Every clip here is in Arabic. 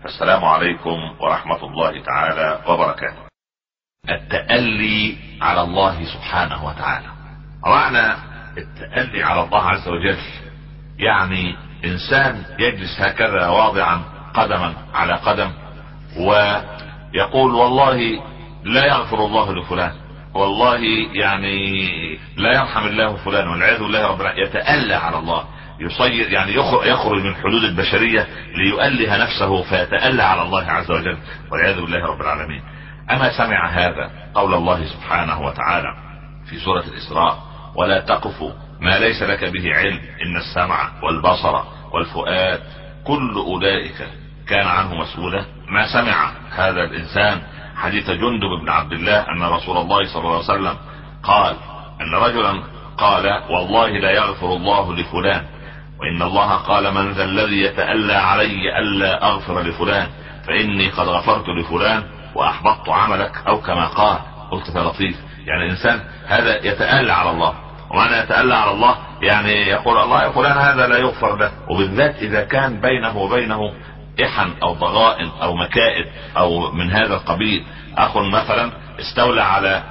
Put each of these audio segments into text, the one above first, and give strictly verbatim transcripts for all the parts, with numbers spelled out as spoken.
السلام عليكم ورحمة الله تعالى وبركاته. التألي على الله سبحانه وتعالى. معنى التألي على الله عز وجل يعني انسان يجلس هكذا واضعا قدما على قدم ويقول والله لا يغفر الله لفلان، والله يعني لا يرحم الله فلان، والعياذ بالله رب العالمين. يتألى على الله، يصير يعني يخرج من حدود البشرية ليؤله نفسه فيتألى على الله عز وجل والعياذ بالله رب العالمين. أما سمع هذا قول الله سبحانه وتعالى في سورة الإسراء: ولا تقف ما ليس لك به علم إن السمع والبصر والفؤاد كل أولئك كان عنه مسؤولا. ما سمع هذا الإنسان حديث جندب بن عبد الله أن رسول الله صلى الله عليه وسلم قال أن رجلا قال: والله لا يغفر الله لفلان، وإن الله قال: من ذا الذي يتألى علي ألا أغفر لفلان فإني قد غفرت لفلان وأحبطت عملك، أو كما قال. قلت يا لطيف، يعني الإنسان هذا يتألى على الله. ومعنى يتألى على الله يعني يقول: الله يا فلان هذا لا يغفر له، وبالذات إذا كان بينه وبينه إحن أو ضغائن أو مكائد أو من هذا القبيل. أخ مثلا استولى على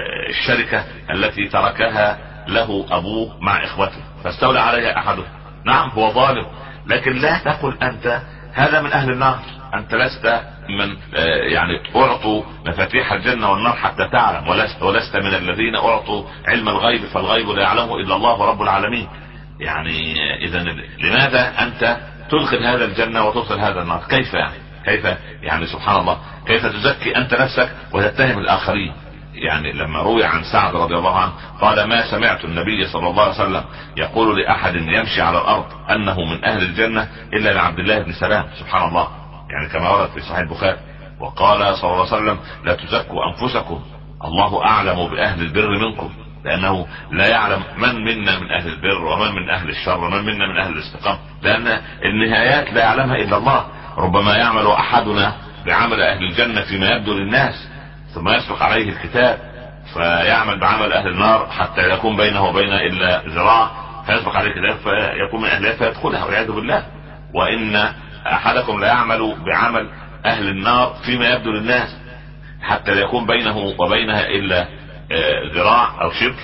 الشركة التي تركها له أبوه مع إخوته، فاستولى عليها أحده. نعم هو ظالم، لكن لا تقل أنت هذا من أهل النار، أنت لست من يعني أعطوا مفاتيح الجنة والنار حتى تعلم، ولست, ولست من الذين أعطوا علم الغيب فالغيب لا يعلمه إلا الله رب العالمين. يعني إذا لماذا أنت تدخل هذا الجنة وتدخل هذا النار؟ كيف يعني؟ كيف يعني؟ سبحان الله، كيف تزكي أنت نفسك وتتهم الآخرين؟ يعني لما روي عن سعد رضي الله عنه قال: ما سمعت النبي صلى الله عليه وسلم يقول لأحد يمشي على الأرض أنه من أهل الجنة إلا لعبد الله بن سلام. سبحان الله، يعني كما ورد في صحيح البخاري. وقال صلى الله عليه وسلم: لا تزكوا أنفسكم، الله أعلم بأهل البر منكم، لأنه لا يعلم من منا من أهل البر ومن من أهل الشر ومن منا من أهل الاستقامة، لأن النهايات لا يعلمها إلا الله. ربما يعمل أحدنا بعمل أهل الجنة فيما يبدو للناس، ثم يسبق عليه الكتاب فيعمل بعمل أهل النار حتى يكون بينه وبين إلا ذراع، فيسبق عليه الكتاب فيكون من أهلها فيدخلها والعياذ بالله. وإن أحدكم لا يعمل بعمل أهل النار فيما يبدو للناس حتى لا يكون بينه وبينها إلا ذراع أو شبر،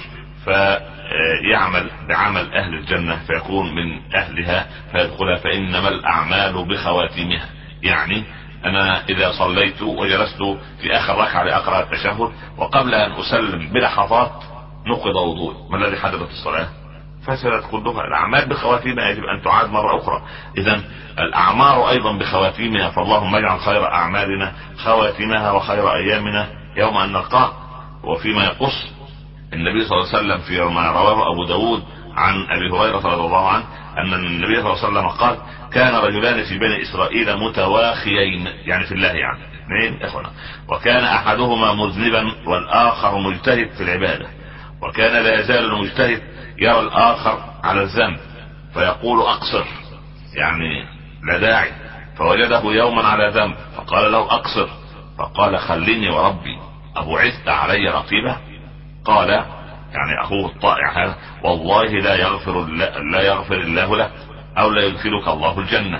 فيعمل بعمل أهل الجنة فيكون من أهلها فيدخلها. فإنما الأعمال بخواتيمها. يعني أنا إذا صليت وجلست في آخر ركعة لأقرأ التشهد وقبل أن أسلم بلحظات نقض وضوء، ما الذي حدثت الصلاة؟ فسدت كلها. الأعمال بخواتيمها يجب أن تعاد مرة أخرى. إذن الأعمار أيضا بخواتيمها، فاللهم اجعل خير أعمالنا خواتيمها وخير أيامنا يوم أن نلقاه. وفيما يقص النبي صلى الله عليه وسلم في ما رواه أبو داود عن أبي هريرة رضي الله عنه أن النبي صلى الله عليه وسلم قال: كان رجلان في بني إسرائيل متواخيين، يعني في الله، يعني اثنين إخوانا، وكان أحدهما مذنبا والآخر مجتهد في العبادة، وكان لا يزال المجتهد يرى الآخر على الذنب فيقول: أقصر، يعني لا داعي. فوجده يوما على ذنب فقال له: أقصر. فقال: خليني وربي أبعثت علي رقيبة؟ قال يعني أخوه الطائع هذا: والله لا يغفر لا يغفر الله لك أو لا يدخلك الله الجنة.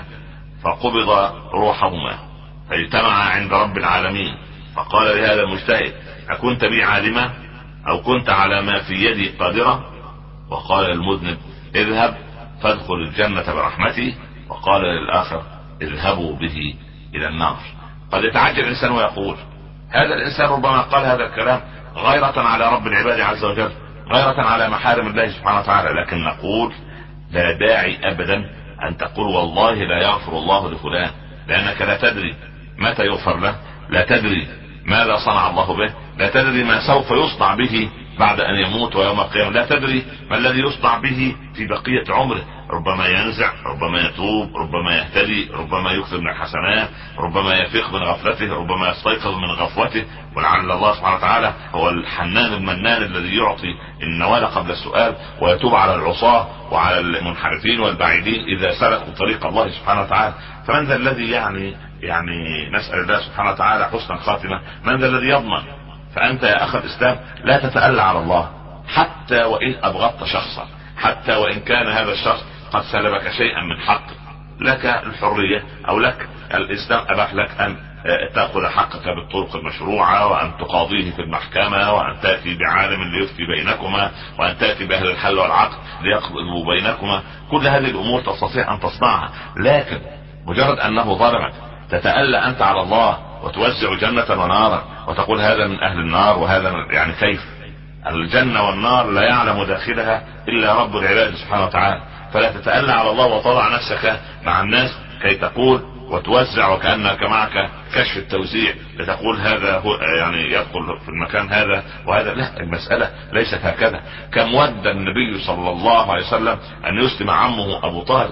فقبض روحهما فاجتمع عند رب العالمين، فقال لهذا المجتهد: أكنت بي عالما أو كنت على ما في يدي قادرة؟ وقال المذنب: اذهب فادخل الجنة برحمتي. وقال للآخر: اذهبوا به إلى النار. قد يتعجب الإنسان ويقول: هذا الإنسان ربما قال هذا الكلام غيرة على رب العباد عز وجل، غيرة على محارم الله سبحانه وتعالى. لكن نقول لا داعي أبدا أن تقول والله لا يغفر الله لفلان، لأنك لا تدري متى يغفر له، لا تدري ماذا صنع الله به، لا تدري ما سوف يصنع به بعد أن يموت ويوم القيامة، لا تدري ما الذي يصنع به في بقية عمره. ربما ينزع، ربما يتوب، ربما يهتدي، ربما يكثر من الحسنات، ربما يفيق من غفلته، ربما يستيقظ من غفوته. ولعل الله سبحانه وتعالى هو الحنان المنان الذي يعطي النوال قبل السؤال ويتوب على العصاة وعلى المنحرفين والبعيدين إذا سلكوا طريق الله سبحانه وتعالى. فمن ذا الذي يعني يعني نسأل الله سبحانه وتعالى حسن الخاتمة، من ذا الذي يضمن؟ فأنت يا أخ الإسلام لا تتألى على الله حتى وإن أبغضت شخصا، حتى وإن كان هذا الشخص قد سلبك شيئا من حق، لك الحرية أو لك الاسلام اباح لك ان تأخذ حقك بالطرق المشروعة، وان تقاضيه في المحكمة، وان تأتي بعالم ليفتي بينكما، وان تأتي باهل الحل والعقد ليقضوا بينكما. كل هذه الامور تستطيع ان تصنعها، لكن مجرد انه ظلمك تتألى انت على الله وتوزع جنة ونارا وتقول هذا من اهل النار وهذا من، يعني كيف؟ الجنة والنار لا يعلم داخلها الا رب العباد سبحانه وتعالى. فلا تتألى على الله وتضع نفسك مع الناس كي تقول وتوزع وكأنك معك كشف التوزيع لتقول هذا هو يعني يدخل في المكان هذا وهذا. لا، المسألة ليست هكذا. كم ود النبي صلى الله عليه وسلم ان يسلم عمه ابو طالب،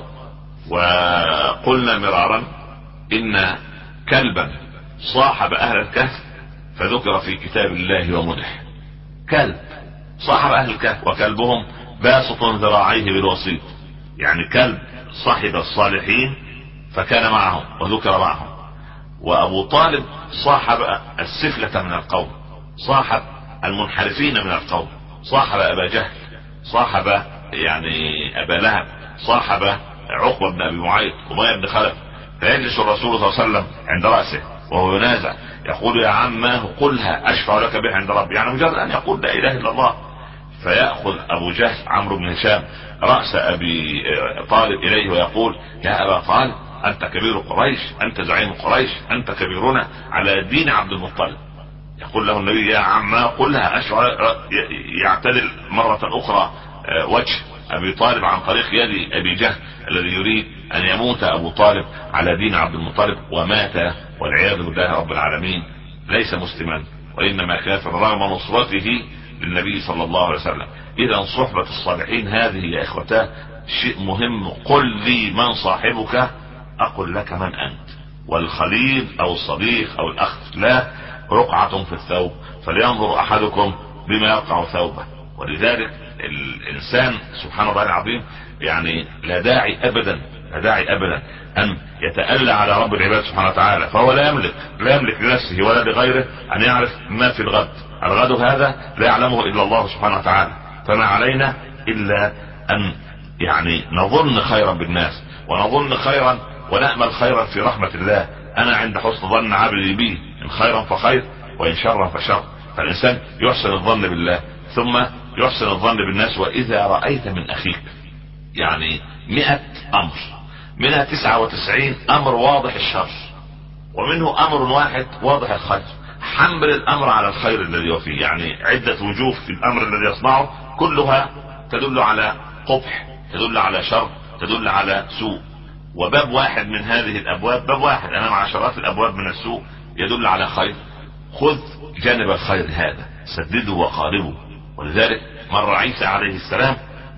وقلنا مرارا ان كلبا صاحب اهل الكهف فذكر في كتاب الله ومدح. كلب صاحب اهل الكهف وكلبهم باسط ذراعيه بالوسيط، يعني كلب صاحب الصالحين فكان معهم وذكر معهم. وابو طالب صاحب السفلة من القوم، صاحب المنحرفين من القوم، صاحب ابا جهل، صاحب يعني ابا لهب، صاحب عقبة بن ابي معيط، أمية بن خلف. فيجلس الرسول صلى الله عليه وسلم عند رأسه وهو ينازع يقول يا عماه قلها اشفع لك بها عند ربي، يعني مجرد ان يقول لا اله الا الله. فيأخذ ابو جهل عمرو بن هشام رأس ابي طالب اليه ويقول يا ابا طالب انت كبير قريش، انت زعيم قريش، انت كبيرنا على دين عبد المطلب. يقول له النبي يا عما قلها اشفع. يعتدل مرة اخرى وجه ابي طالب عن طريق يد ابي جهل الذي يريد ان يموت ابو طالب على دين عبد المطلب، ومات والعياذ بالله رب العالمين ليس مسلما وانما كافر رغم نصرته للنبي صلى الله عليه وسلم. اذا صحبة الصالحين هذه يا اخوتاه شيء مهم. قل لي من صاحبك اقول لك من انت. والخليل او الصديق او الاخ لا رقعة في الثوب، فلينظر احدكم بما يرقع ثوبه. ولذلك الانسان سبحان الله العظيم يعني لا داعي ابدا لا داعي ابدا ان يتألى على رب العباد سبحانه وتعالى، فهو لا يملك لا يملك لنفسه ولا لغيره ان يعرف ما في الغد. الغد هذا لا يعلمه الا الله سبحانه وتعالى. فما علينا الا ان يعني نظن خيرا بالناس، ونظن خيرا ونأمل خيرا في رحمة الله. انا عند حسن ظن عبدي بي، ان خيرا فخير وان شرا فشر. فالانسان يحسن الظن بالله ثم يحسن الظن بالناس. واذا رأيت من اخيك يعني مئة امر منها تسعة وتسعين امر واضح الشر ومنه امر واحد واضح الخير، حمل الامر على الخير الذي هو فيه. يعني عدة وجوه في الامر الذي يصنعه كلها تدل على قبح، تدل على شر، تدل على سوء. وباب واحد من هذه الابواب، باب واحد امام عشرات الابواب من السوء يدل على خير. خذ جانب الخير هذا، سدده وقاربه. ولذلك مر عيسى عليه السلام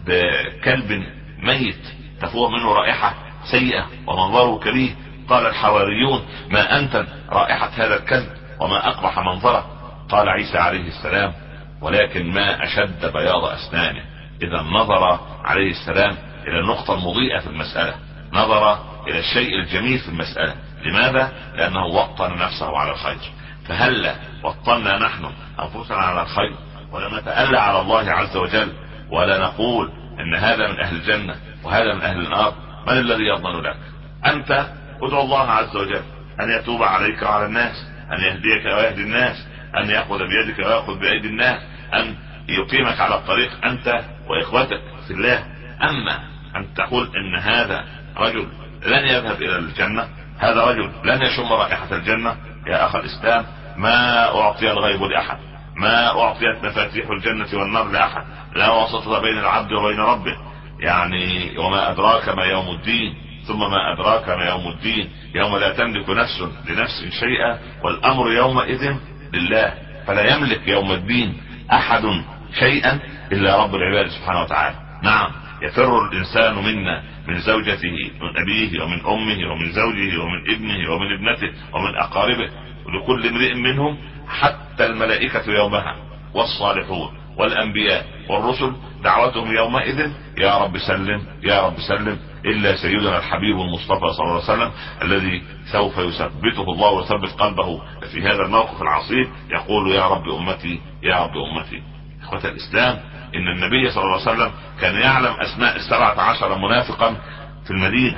بكلب ميت تفوح منه رائحة سيئة ومنظره كريه. قال الحواريون ما انت رائحة هذا الكلب وما اقبح منظره. قال عيسى عليه السلام ولكن ما اشد بياض اسنانه. اذا نظر عليه السلام الى النقطة المضيئة في المسألة، نظر الى الشيء الجميل في المسألة. لماذا؟ لانه وطن نفسه على الخير. فهل وطنا نحن انفسنا على الخير ولا نتألى على الله عز وجل ولا نقول ان هذا من اهل الجنة وهذا من اهل النار؟ من الذي يضمن لك؟ انت ادعو الله عز وجل ان يتوب عليك وعلى الناس، ان يهديك ويهدي الناس، ان يأخذ بيدك ويأخذ بأيدي الناس، ان يقيمك على الطريق انت واخوتك في الله. اما ان تقول ان هذا رجل لن يذهب الى الجنة، هذا رجل لن يشم رائحة الجنة، يا اخ الاسلام ما اعطي الغيب لاحد، ما اعطيت مفاتيح الجنة والنار لاحد، لا واسطة بين العبد وبين ربه. يعني وما ادراك ما يوم الدين، ثم ما ادراك ما يوم الدين، يوم لا تملك نفس لنفس شيئا والامر يومئذ لله. فلا يملك يوم الدين احد شيئا الا رب العباد سبحانه وتعالى. نعم يفر الانسان منا من زوجته، من ابيه ومن امه ومن زوجه ومن ابنه ومن ابنته ومن اقاربه، ولكل امرئ منهم حتى الملائكة يومها والصالحون والانبياء والرسل دعوتهم يومئذ يا رب سلم يا رب سلم، الا سيدنا الحبيب المصطفى صلى الله عليه وسلم الذي سوف يثبته الله ويثبت قلبه في هذا الموقف العصيب، يقول يا رب امتي يا رب امتي. اخوة الاسلام ان النبي صلى الله عليه وسلم كان يعلم اسماء السبعة عشر منافقا في المدينة،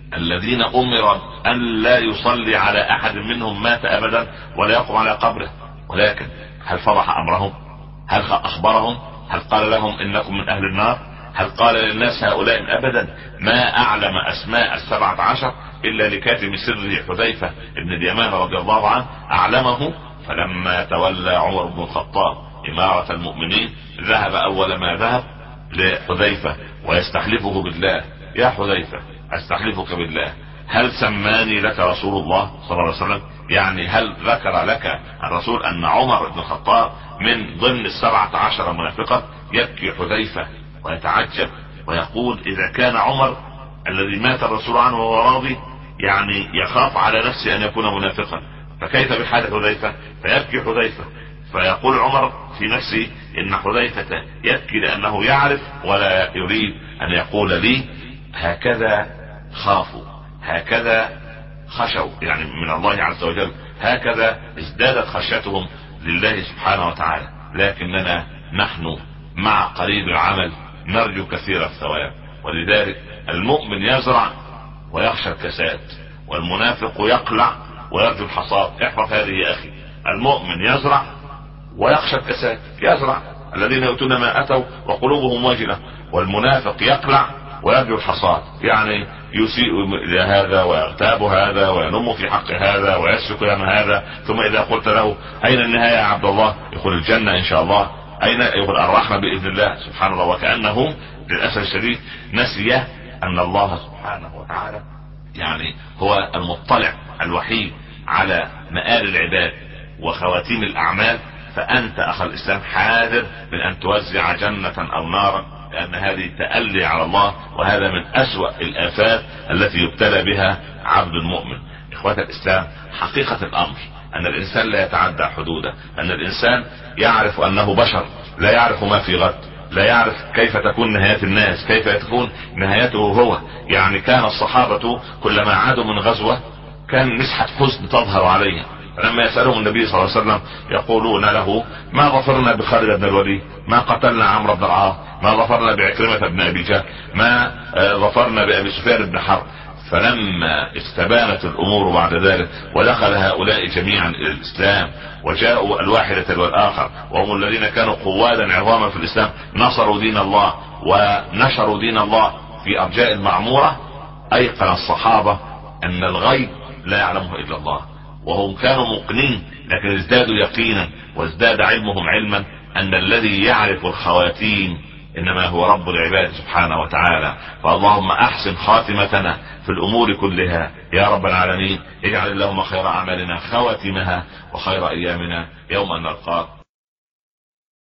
الذين امر ان لا يصلي على احد منهم مات ابدا ولا يقوم على قبره، ولكن هل فضح امرهم؟ هل اخبرهم؟ هل قال لهم انكم من اهل النار؟ هل قال للناس هؤلاء؟ ابدا. ما اعلم اسماء السبعة عشر الا لكاتم سره حذيفة ابن اليمان رضي الله عنه اعلمه. فلما تولى عمر بن الخطاب امارة المؤمنين ذهب اول ما ذهب لحذيفة ويستحلفه بالله: يا حذيفة استحلفك بالله، هل سماني لك رسول الله صلى الله عليه وسلم؟ يعني هل ذكر لك الرسول ان عمر بن الخطاب من ضمن السبعة عشر منافقا؟ يبكي حذيفة ويتعجب ويقول: اذا كان عمر الذي مات الرسول عنه وهو راضي يعني يخاف على نفسه ان يكون منافقا، فكيف بحال حذيفة؟ فيبكي حذيفة، فيقول عمر في نفسه ان حذيفة يبكي لانه يعرف ولا يريد ان يقول لي هكذا خافوا، هكذا خشوا يعني من الله عز وجل، هكذا ازدادت خشيتهم لله سبحانه وتعالى. لكننا نحن مع قريب العمل نرجو كثير الثواب. ولذلك المؤمن يزرع ويخشى الكساد، والمنافق يقلع ويرجو الحصاد. احفظ هذه يا اخي: المؤمن يزرع ويخشى الكساد، يزرع الذين يؤتون ما اتوا وقلوبهم وجلة، والمنافق يقلع ويرجو الحصاد، يعني يسيء الى هذا ويغتاب هذا وينم في حق هذا ويسفك دم هذا، ثم اذا قلت له اين النهاية يا عبد الله؟ يقول الجنة ان شاء الله. اين؟ يقول الرحمة باذن الله. سبحان الله. وكأنه للاسف الشديد نسي ان الله سبحانه وتعالى يعني هو المطلع الوحيد على مآل العباد وخواتيم الاعمال. فانت اخ الاسلام حاذر من ان توزع جنة او نارا، لان هذه تألي على الله، وهذا من اسوأ الافات التي يبتلى بها عبد المؤمن. اخوة الاسلام، حقيقة الامر ان الانسان لا يتعدى حدوده، ان الانسان يعرف انه بشر، لا يعرف ما في غد، لا يعرف كيف تكون نهاية الناس، كيف تكون نهايته هو. يعني كان الصحابة كلما عادوا من غزوة كان مسحة حزن تظهر عليهم، فلما يسألهم النبي صلى الله عليه وسلم يقولون له: ما ظفرنا بخالد بن الوليد، ما قتلنا عمرو بن العاص، ما ظفرنا بعكرمة بن ابي جهل، ما ظفرنا بابي سفيان بن حرب. فلما استبانت الامور بعد ذلك ودخل هؤلاء جميعا الى الاسلام وجاءوا الواحدة والاخر، وهم الذين كانوا قوادا عظاما في الاسلام، نصروا دين الله ونشروا دين الله في ارجاء المعمورة، ايقن الصحابة ان الغيب لا يعلمه الا الله، وهم كانوا موقنين، لكن ازدادوا يقينا وازداد علمهم علما ان الذي يعرف الخواتيم انما هو رب العباد سبحانه وتعالى. فاللهم احسن خاتمتنا في الامور كلها يا رب العالمين. اجعل اللهم خير اعمالنا خواتمها وخير ايامنا يوم ان نلقاك.